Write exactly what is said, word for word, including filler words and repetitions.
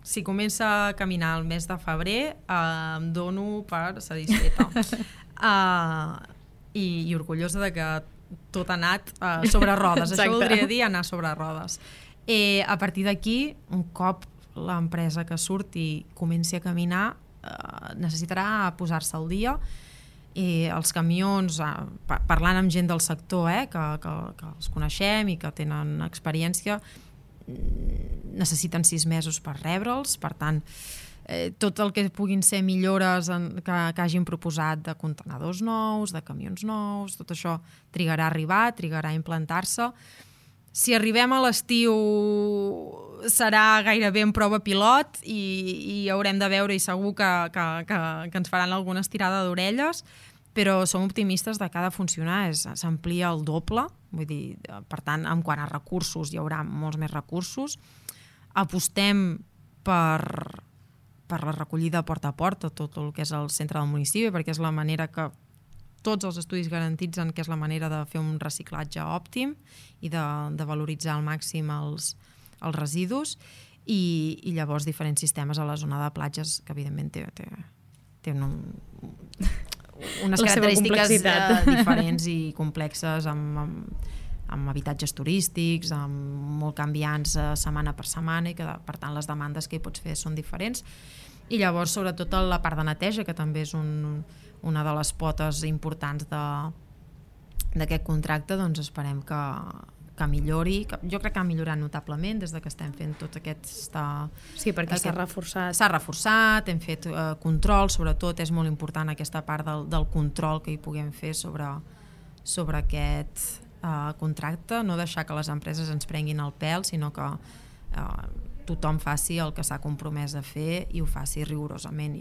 si comença a caminar el mes de febrer, uh, em dono per satisfeta. uh, i, i orgullosa de que tot ha anat uh, sobre rodes. Això voldria dir anar sobre rodes. Eh, a partir d'aquí, un cop l'empresa que surti comenci a caminar, eh, necessitarà posar-se al dia. I els camions, eh, parlant amb gent del sector, eh, que, que, que els coneixem i que tenen experiència, necessiten sis mesos per rebre'ls. Per tant, eh, tot el que puguin ser millores en, que, que hagin proposat de contenedors nous, de camions nous, tot això trigarà a arribar, trigarà a implantar-se. Si arribem a l'estiu serà gairebé en prova pilot i, i haurem de veure, i segur que, que, que, que ens faran alguna estirada d'orelles, però som optimistes de que ha de funcionar, s'amplia el doble, vull dir, per tant, en quant a recursos hi haurà molts més recursos. Apostem per, per la recollida porta a porta, tot el que és el centre del municipi, perquè és la manera que tots els estudis garantitzen que és la manera de fer un reciclatge òptim i de, de valoritzar al màxim els, els residus i, i llavors diferents sistemes a la zona de platges que evidentment té, té, té un, unes la característiques uh, diferents i complexes amb, amb, amb habitatges turístics, amb molt canviants uh, setmana per setmana i que per tant les demandes que hi pots fer són diferents. I llavors sobretot la part de neteja, que també és un, una de les potes importants d'aquest contracte, doncs esperem que, que millori, que jo crec que ha millorat notablement des de que estem fent tot aquest... Sí, perquè s'ha reforçat. S'ha reforçat, hem fet eh, control, sobretot és molt important aquesta part del, del control que hi puguem fer sobre, sobre aquest eh, contracte, no deixar que les empreses ens prenguin el pèl, sinó que eh, tothom faci el que s'ha compromès a fer i ho faci rigorosament.